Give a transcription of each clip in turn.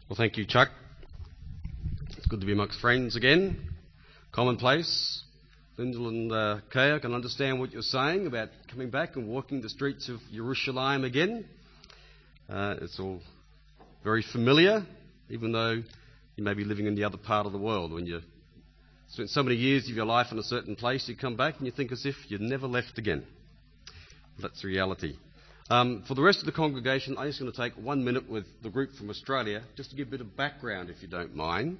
Well, thank you, Chuck. It's good to be amongst friends again. Commonplace. Lyndall and Kaya can understand what you're saying about coming back and walking the streets of Jerusalem again. It's all very familiar, even though you may be living in the other part of the world. When you spent so many years of your life in a certain place, you come back and you think as if you'd never left again. That's the reality. For the rest of the congregation, I'm just going to take 1 minute with the group from Australia, just to give a bit of background, if you don't mind,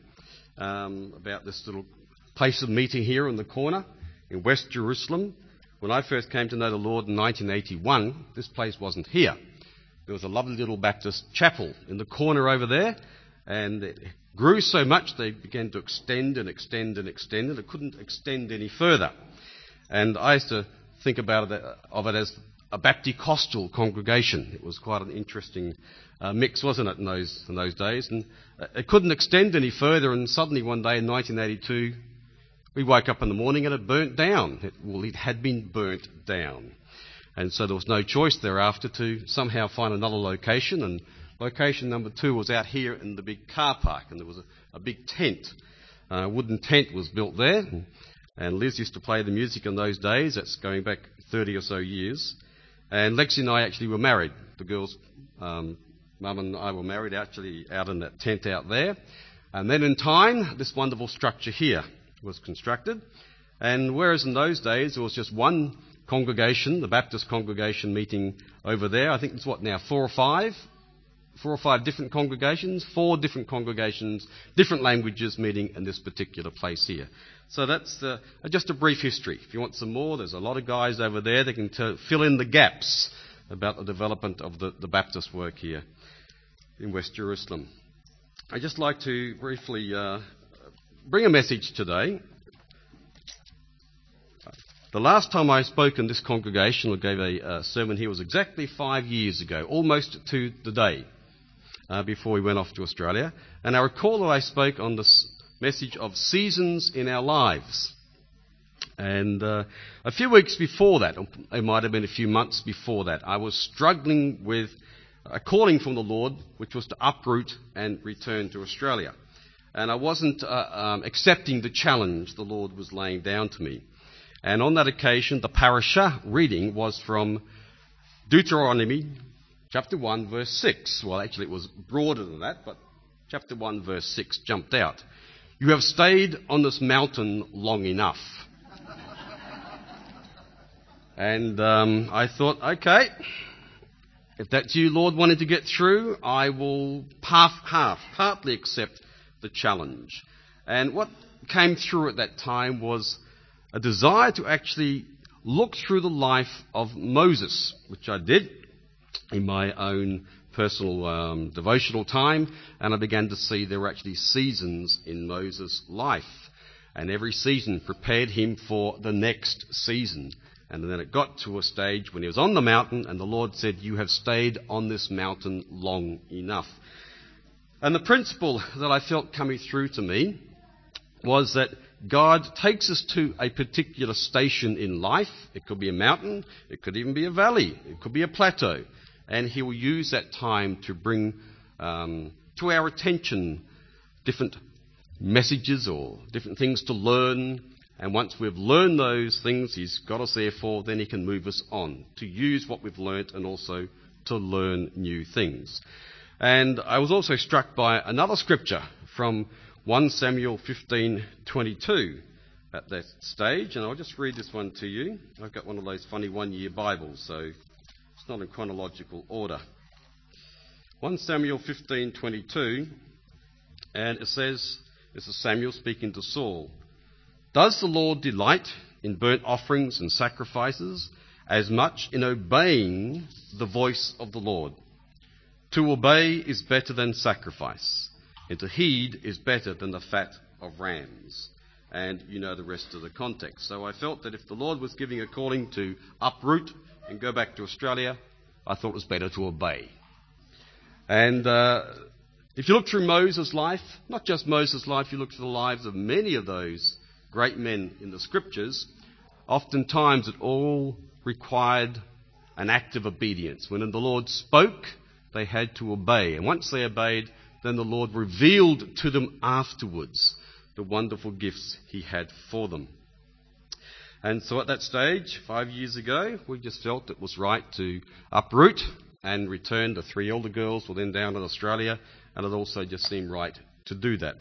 about this little place of meeting here in the corner in West Jerusalem. When I first came to know the Lord in 1981, this place wasn't here. There was a lovely little Baptist chapel in the corner over there, and it grew so much they began to extend and extend and extend, and it couldn't extend any further. And I used to think of it as a Baptist-Costal congregation. It was quite an interesting mix, wasn't it, in those days? And it couldn't extend any further, and suddenly one day in 1982, we woke up in the morning and it burnt down. It had been burnt down. And so there was no choice thereafter to somehow find another location, and location number 2 was out here in the big car park, and there was a big tent. A wooden tent was built there, and Liz used to play the music in those days. That's going back 30 or so years. And Lexi and I actually were married. The girls, Mum and I were married actually out in that tent out there. And then in time, this wonderful structure here was constructed. And whereas in those days there was just one congregation, the Baptist congregation meeting over there, I think it's 4 or 5 different congregations, 4 different congregations, different languages meeting in this particular place here. So that's just a brief history. If you want some more, there's a lot of guys over there that can fill in the gaps about the development of the Baptist work here in West Jerusalem. I'd just like to briefly bring a message today. The last time I spoke in this congregation or gave a sermon here was exactly 5 years ago, almost to the day, before we went off to Australia. And I recall that I spoke on this message of seasons in our lives. And a few weeks before that, or it might have been a few months before that, I was struggling with a calling from the Lord, which was to uproot and return to Australia. And I wasn't accepting the challenge the Lord was laying down to me. And on that occasion, the parasha reading was from Deuteronomy chapter 1, verse 6. Well, actually, it was broader than that, but chapter 1, verse 6 jumped out. You have stayed on this mountain long enough. And I thought, okay, if that's you, Lord, wanting to get through, I will partly accept the challenge. And what came through at that time was a desire to actually look through the life of Moses, which I did in my own personal devotional time, and I began to see there were actually seasons in Moses' life, and every season prepared him for the next season. And then it got to a stage when he was on the mountain, and the Lord said, you have stayed on this mountain long enough. And the principle that I felt coming through to me was that God takes us to a particular station in life. It could be a mountain, it could even be a valley, it could be a plateau. And he will use that time to bring to our attention different messages or different things to learn. And once we've learned those things he's got us there for, then he can move us on to use what we've learnt and also to learn new things. And I was also struck by another scripture from 1 Samuel 15:22 at that stage. And I'll just read this one to you. I've got one of those funny one-year Bibles, so it's not in chronological order. 1 Samuel 15:22, and it says, this is Samuel speaking to Saul, does the Lord delight in burnt offerings and sacrifices as much in obeying the voice of the Lord? To obey is better than sacrifice, and to heed is better than the fat of rams. And you know the rest of the context. So I felt that if the Lord was giving a calling to uproot and go back to Australia, I thought it was better to obey. And if you look through Moses' life, not just Moses' life, you look through the lives of many of those great men in the scriptures, oftentimes it all required an act of obedience. When the Lord spoke, they had to obey. And once they obeyed, then the Lord revealed to them afterwards the wonderful gifts he had for them. And so at that stage, 5 years ago, we just felt it was right to uproot and return. The 3 elder girls were then down in Australia, and it also just seemed right to do that.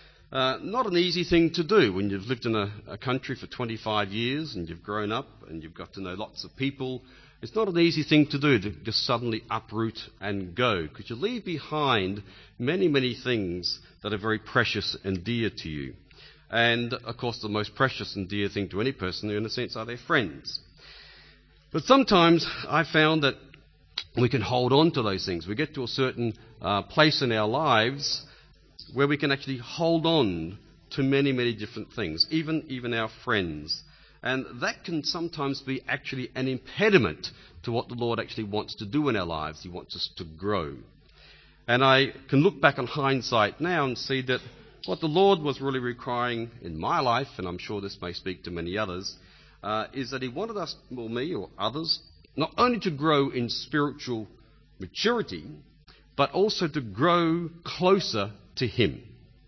Not an easy thing to do when you've lived in a country for 25 years and you've grown up and you've got to know lots of people. It's not an easy thing to do to just suddenly uproot and go, because you leave behind many, many things that are very precious and dear to you. And, of course, the most precious and dear thing to any person, in a sense, are their friends. But sometimes I found that we can hold on to those things. We get to a certain place in our lives where we can actually hold on to many, many different things, even our friends. And that can sometimes be actually an impediment to what the Lord actually wants to do in our lives. He wants us to grow. And I can look back on hindsight now and see that what the Lord was really requiring in my life, and I'm sure this may speak to many others, is that he wanted us, or me or others, not only to grow in spiritual maturity, but also to grow closer to him.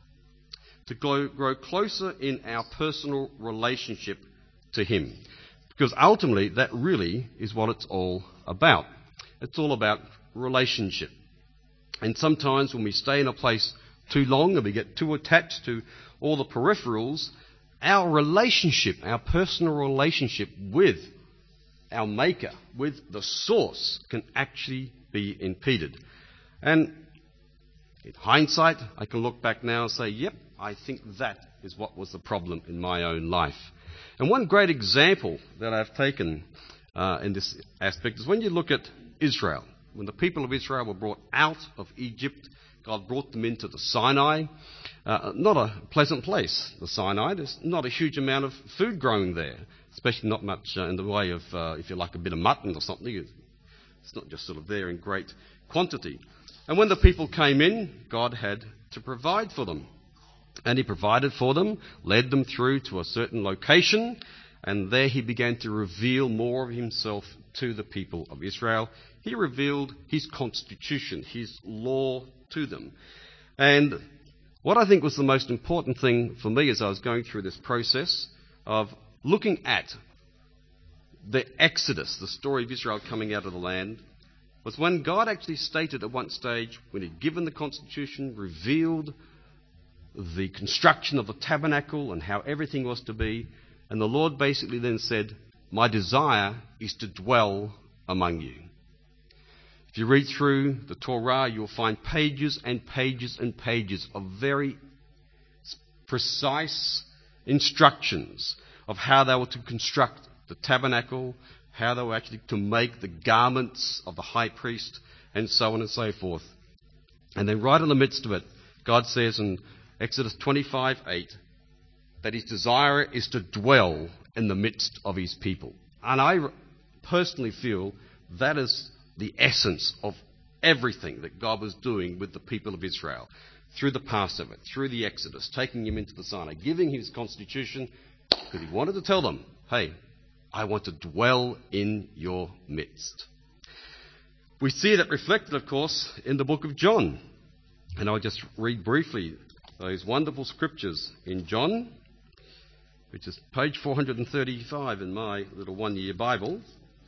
To grow closer in our personal relationship to him. Because ultimately, that really is what it's all about. It's all about relationship. And sometimes when we stay in a place too long and we get too attached to all the peripherals, our relationship, our personal relationship with our Maker, with the source, can actually be impeded. And in hindsight, I can look back now and say, yep, I think that is what was the problem in my own life. And one great example that I've taken in this aspect is when you look at Israel. When the people of Israel were brought out of Egypt, God brought them into the Sinai. Not a pleasant place, the Sinai. There's not a huge amount of food growing there, especially not much in the way of, if you like, a bit of mutton or something. It's not just sort of there in great quantity. And when the people came in, God had to provide for them. And he provided for them, led them through to a certain location, and there he began to reveal more of himself to the people of Israel. He revealed his constitution, his law to them. And what I think was the most important thing for me as I was going through this process of looking at the Exodus, the story of Israel coming out of the land, was when God actually stated at one stage, when he'd given the constitution, revealed the construction of the tabernacle and how everything was to be, and the Lord basically then said, my desire is to dwell among you. If you read through the Torah, you'll find pages and pages and pages of very precise instructions of how they were to construct the tabernacle, how they were actually to make the garments of the high priest, and so on and so forth. And then right in the midst of it, God says in Exodus 25:8 that his desire is to dwell in the midst of his people. And I personally feel that is the essence of everything that God was doing with the people of Israel through the Passover, through the Exodus, taking him into the Sinai, giving his constitution, because he wanted to tell them, hey, I want to dwell in your midst. We see that reflected, of course, in the book of John. And I'll just read briefly those wonderful scriptures in John, which is page 435 in my little one-year Bible.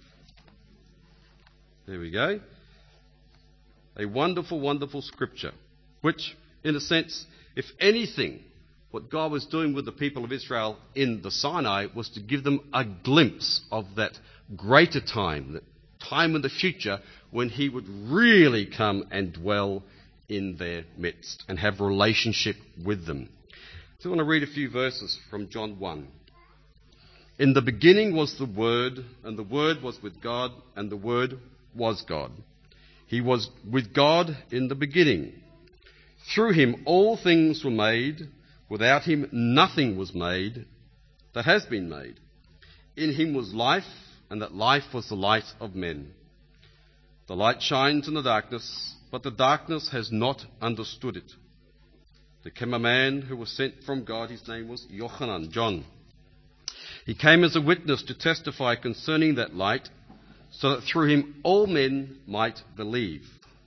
There we go. A wonderful, wonderful scripture, which, in a sense, if anything, what God was doing with the people of Israel in the Sinai was to give them a glimpse of that greater time, that time in the future when he would really come and dwell in their midst and have relationship with them. So I want to read a few verses from John 1. In the beginning was the Word, and the Word was with God, and the Word was God. He was with God in the beginning. Through him all things were made. Without him nothing was made that has been made. In him was life, and that life was the light of men. The light shines in the darkness, but the darkness has not understood it. There came a man who was sent from God. His name was Yochanan, John. He came as a witness to testify concerning that light, so that through him all men might believe.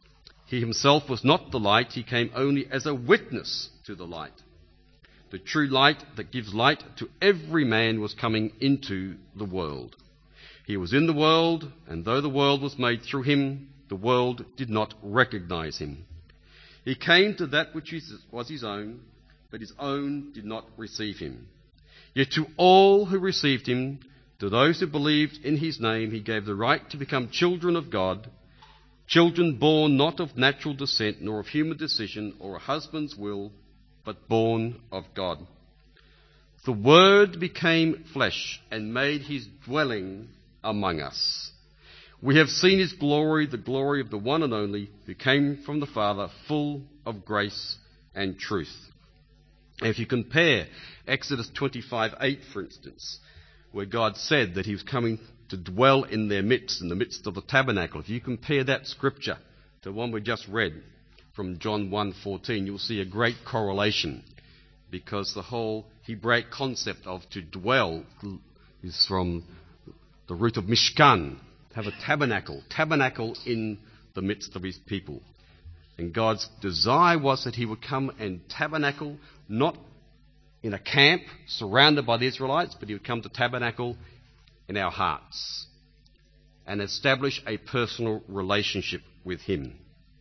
He himself was not the light, he came only as a witness to the light. The true light that gives light to every man was coming into the world. He was in the world, and though the world was made through him, the world did not recognize him. He came to that which was his own, but his own did not receive him. Yet to all who received him, to those who believed in his name, he gave the right to become children of God, children born not of natural descent, nor of human decision or a husband's will, but born of God. The Word became flesh and made his dwelling among us. We have seen his glory, the glory of the one and only, who came from the Father, full of grace and truth. If you compare Exodus 25:8, for instance, where God said that he was coming to dwell in their midst, in the midst of the tabernacle, if you compare that scripture to the one we just read from John 1:14, you'll see a great correlation, because the whole Hebraic concept of to dwell is from the root of mishkan, have a tabernacle in the midst of his people. And God's desire was that he would come and tabernacle, not in a camp surrounded by the Israelites, but he would come to tabernacle in our hearts and establish a personal relationship with him.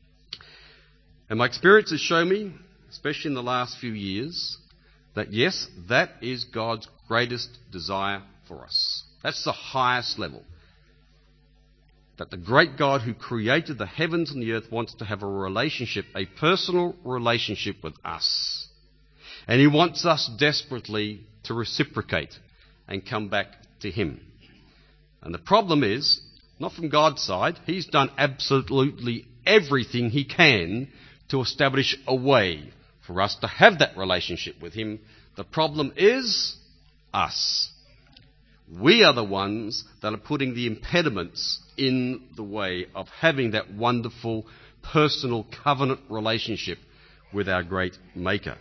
And my experiences show me, especially in the last few years, that yes, that is God's greatest desire for us. That's the highest level. That the great God who created the heavens and the earth wants to have a relationship, a personal relationship with us. And he wants us desperately to reciprocate and come back to him. And the problem is, not from God's side, he's done absolutely everything he can to establish a way for us to have that relationship with him. The problem is us. We are the ones that are putting the impediments in the way of having that wonderful personal covenant relationship with our great Maker.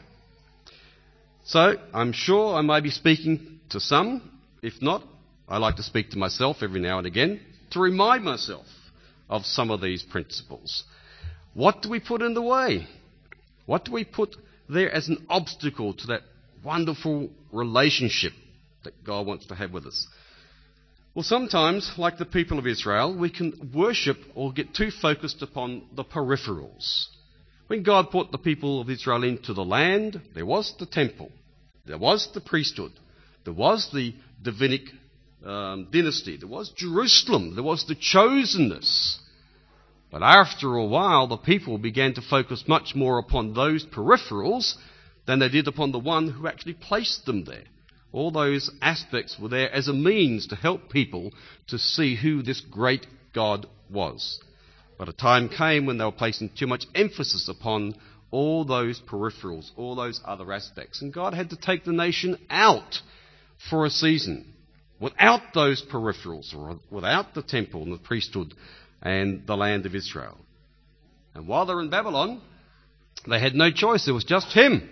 So I'm sure I may be speaking to some. If not, I like to speak to myself every now and again to remind myself of some of these principles. What do we put in the way? What do we put there as an obstacle to that wonderful relationship that God wants to have with us? Well, sometimes, like the people of Israel, we can worship or get too focused upon the peripherals. When God brought the people of Israel into the land, there was the temple, there was the priesthood, there was the Davidic dynasty, there was Jerusalem, there was the chosenness. But after a while, the people began to focus much more upon those peripherals than they did upon the one who actually placed them there. All those aspects were there as a means to help people to see who this great God was. But a time came when they were placing too much emphasis upon all those peripherals, all those other aspects. And God had to take the nation out for a season without those peripherals, or without the temple and the priesthood and the land of Israel. And while they were in Babylon, they had no choice. It was just him.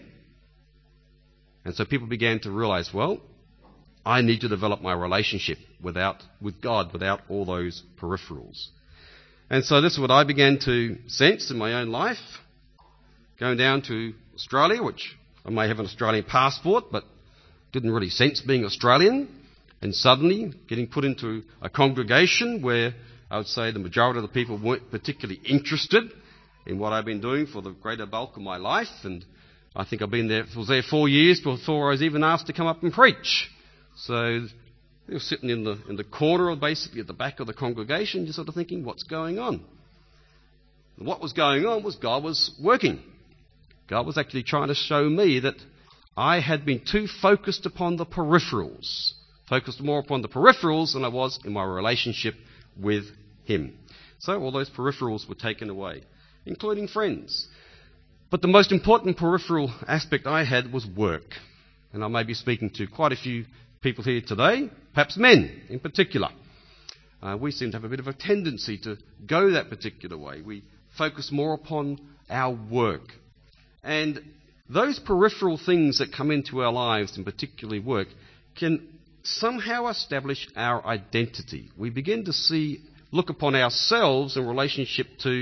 And so people began to realize, well, I need to develop my relationship with God without all those peripherals. And so this is what I began to sense in my own life. Going down to Australia, which I may have an Australian passport, but didn't really sense being Australian. And suddenly getting put into a congregation where I would say the majority of the people weren't particularly interested in what I've been doing for the greater bulk of my life. And I think I was there 4 years before I was even asked to come up and preach. So they were sitting in the corner, basically at the back of the congregation, just sort of thinking, what's going on? And what was going on was God was working. God was actually trying to show me that I had been too focused upon the peripherals, focused more upon the peripherals than I was in my relationship with him. So all those peripherals were taken away, including friends. But the most important peripheral aspect I had was work. And I may be speaking to quite a few people here today, perhaps men in particular. We seem to have a bit of a tendency to go that particular way. We focus more upon our work. And those peripheral things that come into our lives, and particularly work, can somehow establish our identity. We begin to look upon ourselves in relationship to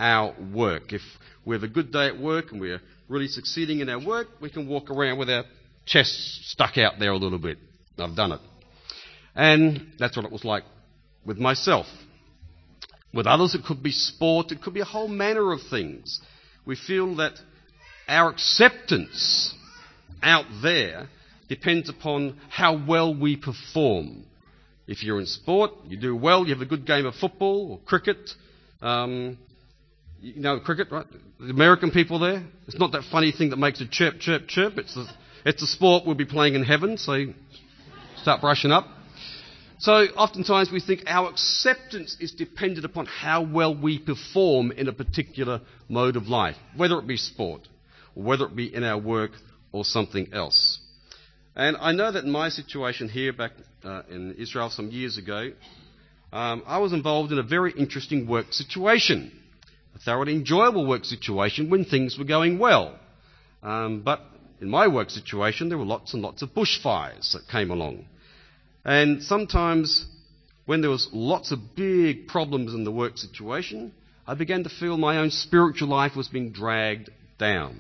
our work. If we have a good day at work and we're really succeeding in our work, we can walk around with our chests stuck out there a little bit. I've done it. And that's what it was like with myself. With others, it could be sport, it could be a whole manner of things. We feel that our acceptance out there depends upon how well we perform. If you're in sport, you do well, you have a good game of football or cricket. You know cricket, right? The American people there, it's not that funny thing that makes a chirp, chirp, chirp. It's a sport we'll be playing in heaven, so start brushing up. So oftentimes we think our acceptance is dependent upon how well we perform in a particular mode of life, whether it be sport, or whether it be in our work or something else. And I know that in my situation here back in Israel some years ago, I was involved in a very interesting work situation, a thoroughly enjoyable work situation when things were going well. But in my work situation, there were lots and lots of bushfires that came along. And sometimes when there was lots of big problems in the work situation, I began to feel my own spiritual life was being dragged down.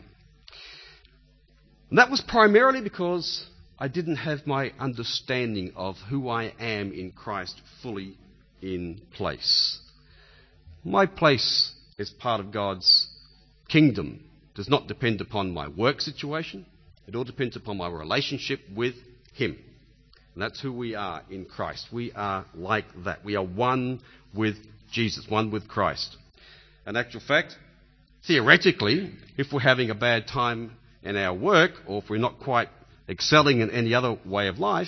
And that was primarily because I didn't have my understanding of who I am in Christ fully in place. My place as part of God's kingdom does not depend upon my work situation. It all depends upon my relationship with Him. And that's who we are in Christ. We are like that. We are one with Jesus, one with Christ. In actual fact, theoretically, if we're having a bad time in our work, or if we're not quite excelling in any other way of life,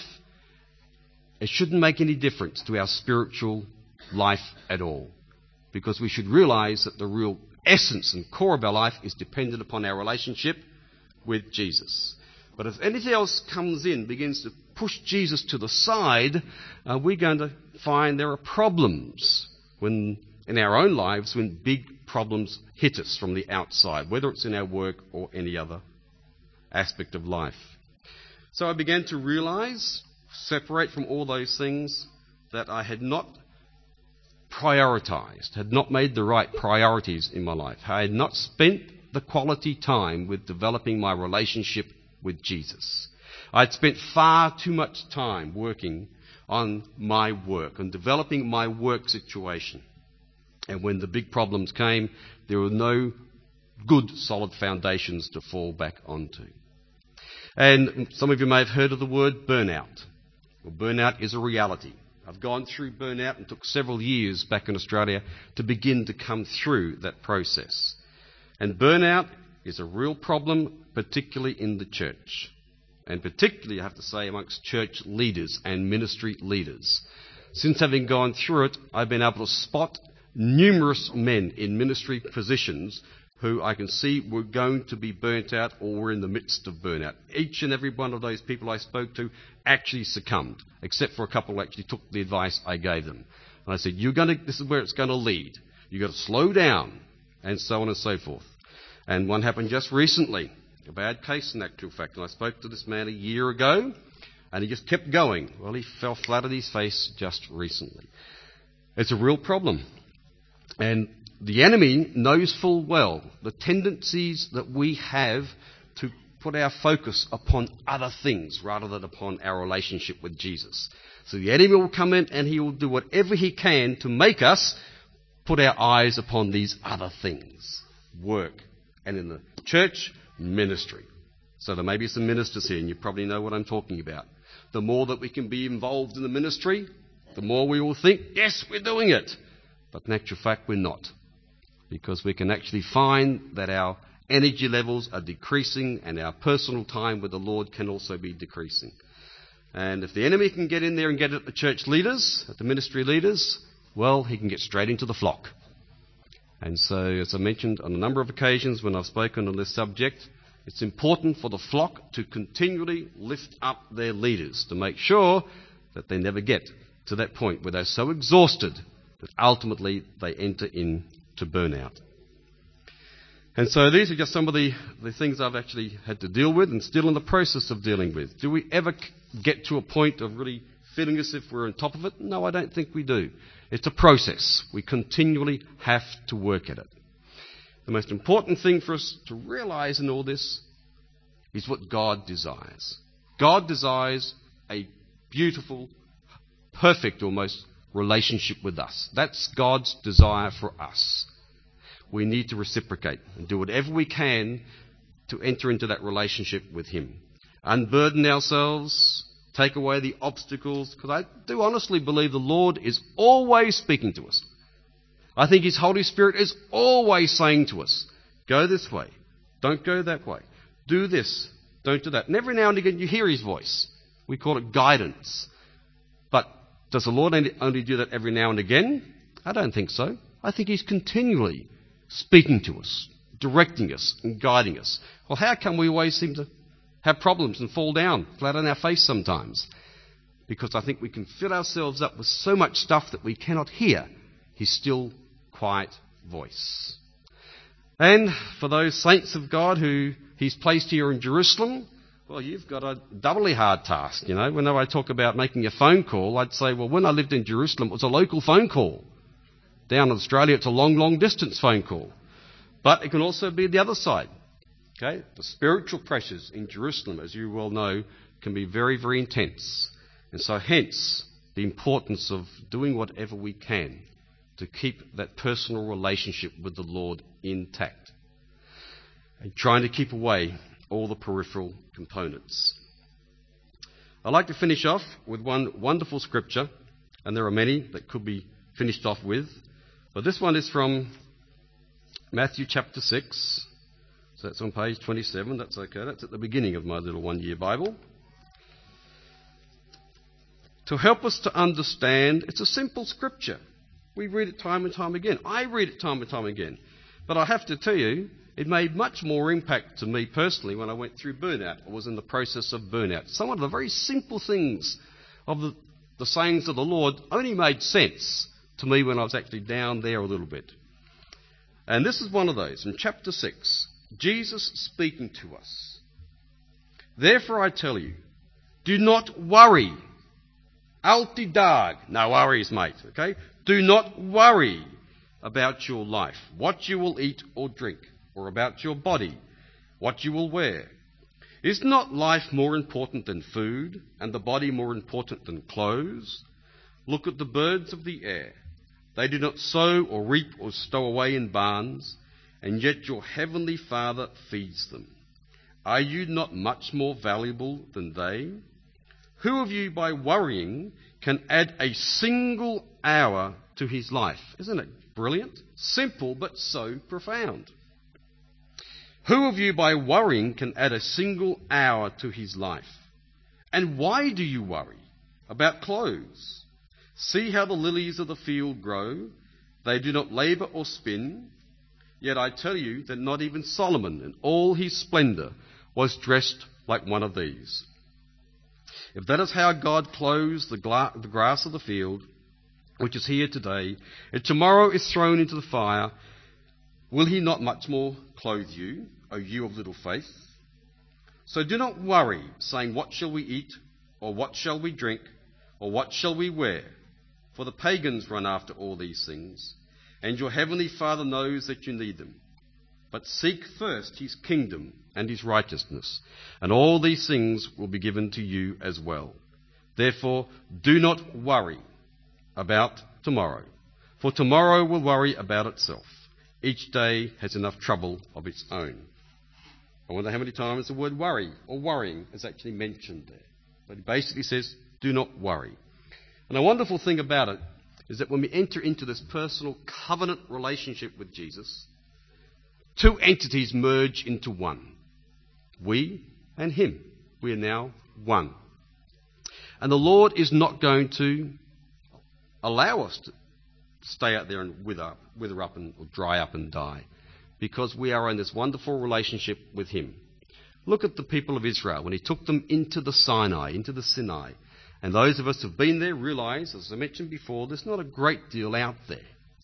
it shouldn't make any difference to our spiritual life at all. Because we should realize that the real essence and core of our life is dependent upon our relationship with Jesus. But if anything else comes in, begins to push Jesus to the side, we're going to find there are problems in our own lives when big problems hit us from the outside, whether it's in our work or any other aspect of life. So I began to realize, separate from all those things, that I had not prioritized, had not made the right priorities in my life. I had not spent the quality time with developing my relationship with Jesus. I'd spent far too much time working on my work and developing my work situation. And when the big problems came, there were no good solid foundations to fall back onto. And some of you may have heard of the word burnout. Well, burnout is a reality. I've gone through burnout and took several years back in Australia to begin to come through that process. And burnout is a real problem, particularly in the church. And particularly, I have to say, amongst church leaders and ministry leaders. Since having gone through it, I've been able to spot numerous men in ministry positions who I can see were going to be burnt out or were in the midst of burnout. Each and every one of those people I spoke to actually succumbed, except for a couple who actually took the advice I gave them. And I said, this is where it's going to lead. You've got to slow down, and so on and so forth. And one happened just recently, a bad case in actual fact. And I spoke to this man a year ago, and he just kept going. Well, he fell flat on his face just recently. It's a real problem. And the enemy knows full well the tendencies that we have to put our focus upon other things rather than upon our relationship with Jesus. So the enemy will come in and he will do whatever he can to make us put our eyes upon these other things. Work. And in the church, ministry. So there may be some ministers here and you probably know what I'm talking about. The more that we can be involved in the ministry, the more we will think, yes, we're doing it. But in actual fact, we're not. Because we can actually find that our energy levels are decreasing and our personal time with the Lord can also be decreasing. And if the enemy can get in there and get at the church leaders, at the ministry leaders, well, he can get straight into the flock. And so, as I mentioned on a number of occasions when I've spoken on this subject, it's important for the flock to continually lift up their leaders to make sure that they never get to that point where they're so exhausted that ultimately they enter into burnout. And so these are just some of the things I've actually had to deal with and still in the process of dealing with. Do we ever get to a point of really feeling as if we're on top of it? No, I don't think we do. It's a process. We continually have to work at it. The most important thing for us to realize in all this is what God desires. God desires a beautiful, perfect almost, relationship with us. That's God's desire for us. We need to reciprocate and do whatever we can to enter into that relationship with Him. Unburden ourselves, take away the obstacles, because I do honestly believe the Lord is always speaking to us. I think His Holy Spirit is always saying to us, go this way, don't go that way, do this, don't do that. And every now and again you hear His voice. We call it guidance. But does the Lord only do that every now and again? I don't think so. I think He's continually speaking to us, directing us and guiding us. Well, how come we always seem to have problems and fall down flat on our face sometimes? Because I think we can fill ourselves up with so much stuff that we cannot hear His still, quiet voice. And for those saints of God who He's placed here in Jerusalem, well, you've got a doubly hard task. You know, whenever I talk about making a phone call, I'd say, well, when I lived in Jerusalem, it was a local phone call. Down in Australia, it's a long, long distance phone call. But it can also be the other side. Okay? The spiritual pressures in Jerusalem, as you well know, can be very, very intense. And so hence the importance of doing whatever we can to keep that personal relationship with the Lord intact. And trying to keep away all the peripheral components. I'd like to finish off with one wonderful scripture, and there are many that could be finished off with. But this one is from Matthew chapter 6. So that's on page 27. That's okay. That's at the beginning of my little one-year Bible. To help us to understand, it's a simple scripture. We read it time and time again. I read it time and time again. But I have to tell you, it made much more impact to me personally when I went through burnout. I was in the process of burnout. Some of the very simple things of the sayings of the Lord only made sense to me when I was actually down there a little bit. And this is one of those. In chapter 6, Jesus speaking to us. Therefore I tell you, do not worry. Alti dag. No worries, mate. Okay? Do not worry about your life, what you will eat or drink, or about your body, what you will wear. Is not life more important than food, and the body more important than clothes? Look at the birds of the air. They do not sow or reap or stow away in barns, and yet your heavenly Father feeds them. Are you not much more valuable than they? Who of you, by worrying, can add a single hour to his life? Isn't it brilliant? Simple, but so profound. Who of you, by worrying, can add a single hour to his life? And why do you worry about clothes? See how the lilies of the field grow. They do not labour or spin. Yet I tell you that not even Solomon in all his splendour was dressed like one of these. If that is how God clothes the grass of the field, which is here today, and tomorrow is thrown into the fire, will he not much more clothe you, O you of little faith? So do not worry, saying, what shall we eat, or what shall we drink, or what shall we wear? For the pagans run after all these things, and your heavenly Father knows that you need them. But seek first his kingdom and his righteousness, and all these things will be given to you as well. Therefore, do not worry about tomorrow, for tomorrow will worry about itself. Each day has enough trouble of its own. I wonder how many times the word worry or worrying is actually mentioned there. But it basically says, do not worry. And a wonderful thing about it is that when we enter into this personal covenant relationship with Jesus, two entities merge into one. We and him. We are now one. And the Lord is not going to allow us to stay out there and wither up and or dry up and die, because we are in this wonderful relationship with him. Look at the people of Israel when he took them into the Sinai. And those of us who have been there realise, as I mentioned before, there's not a great deal out there.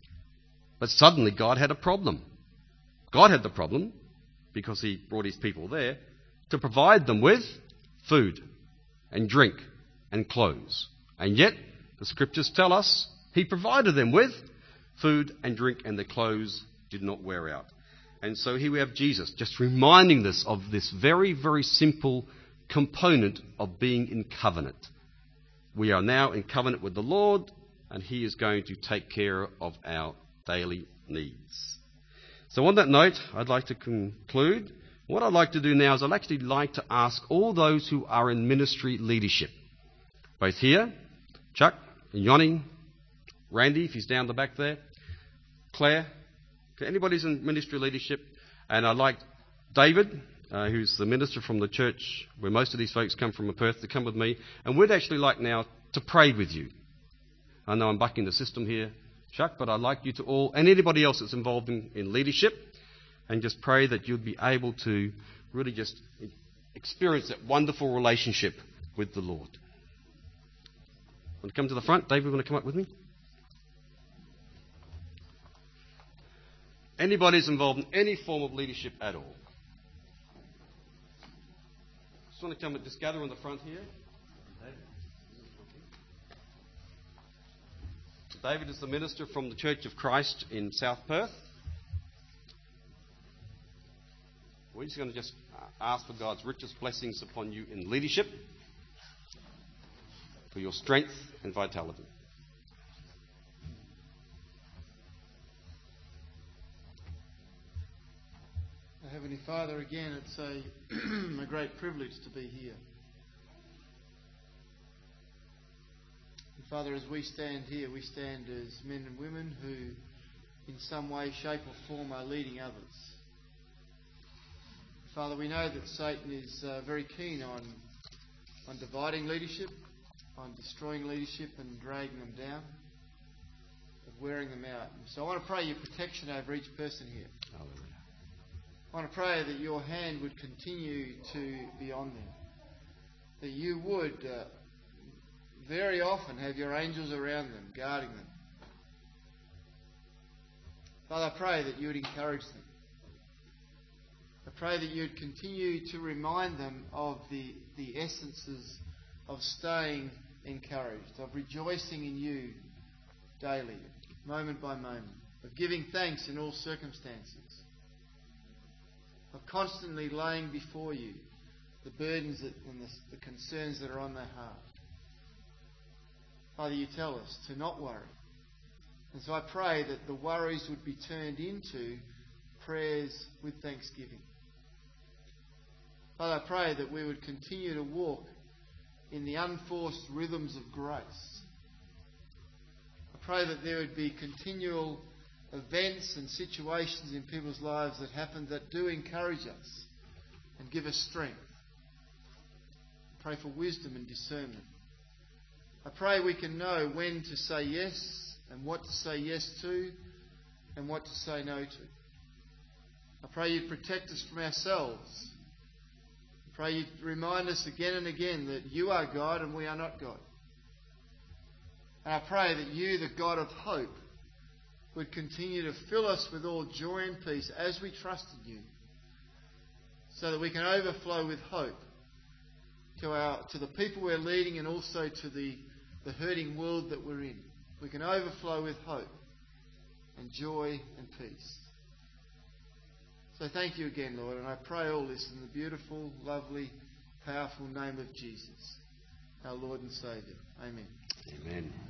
But suddenly God had a problem. God had the problem because he brought his people there to provide them with food and drink and clothes. And yet, the scriptures tell us he provided them with food and drink, and their clothes did not wear out. And so here we have Jesus just reminding us of this very, very simple component of being in covenant. We are now in covenant with the Lord, and he is going to take care of our daily needs. So on that note, I'd like to conclude. What I'd like to do now is I'd actually like to ask all those who are in ministry leadership, both here, Chuck, Yoni, Randy, if he's down the back there, Claire, anybody's in ministry leadership, and I'd like David, who's the minister from the church where most of these folks come from in Perth, to come with me, and we'd actually like now to pray with you. I know I'm bucking the system here, Chuck, but I'd like you to all, and anybody else that's involved in leadership, and just pray that you'd be able to really just experience that wonderful relationship with the Lord. Want to come to the front? David, want to come up with me? Anybody who's involved in any form of leadership at all? Just want to come and just gather on the front here. David is the minister from the Church of Christ in South Perth. We're just going to just ask for God's richest blessings upon you in leadership, for your strength and vitality. Heavenly Father, again, it's a great privilege to be here. And Father, as we stand here, we stand as men and women who, in some way, shape or form, are leading others. Father, we know that Satan is very keen on dividing leadership, on destroying leadership and dragging them down, of wearing them out. And so I want to pray your protection over each person here. Hallelujah. I want to pray that your hand would continue to be on them, that you would very often have your angels around them, guarding them. Father, I pray that you would encourage them. I pray that you would continue to remind them of the essences of staying encouraged, of rejoicing in you daily, moment by moment, of giving thanks in all circumstances, of constantly laying before you the burdens and the concerns that are on their heart. Father, you tell us to not worry. And so I pray that the worries would be turned into prayers with thanksgiving. Father, I pray that we would continue to walk in the unforced rhythms of grace. I pray that there would be continual events and situations in people's lives that happen that do encourage us and give us strength. I pray for wisdom and discernment. I pray we can know when to say yes and what to say yes to and what to say no to. I pray you'd protect us from ourselves. I pray you'd remind us again and again that you are God and we are not God. And I pray that you, the God of hope, would continue to fill us with all joy and peace as we trust in you, so that we can overflow with hope to the people we're leading and also to the hurting world that we're in. We can overflow with hope and joy and peace. So thank you again, Lord, and I pray all this in the beautiful, lovely, powerful name of Jesus, our Lord and Saviour. Amen. Amen.